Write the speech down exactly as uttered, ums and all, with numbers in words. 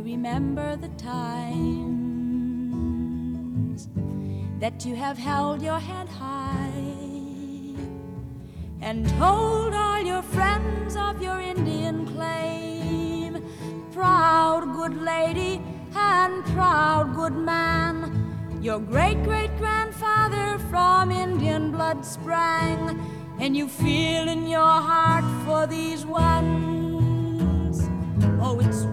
remember the times that you have held your head high and told all your friends of your Indian claim. Proud good lady and proud good man, your great-great-grandfather from Indian blood sprang, and you feel in your heart for these ones. Oh, it's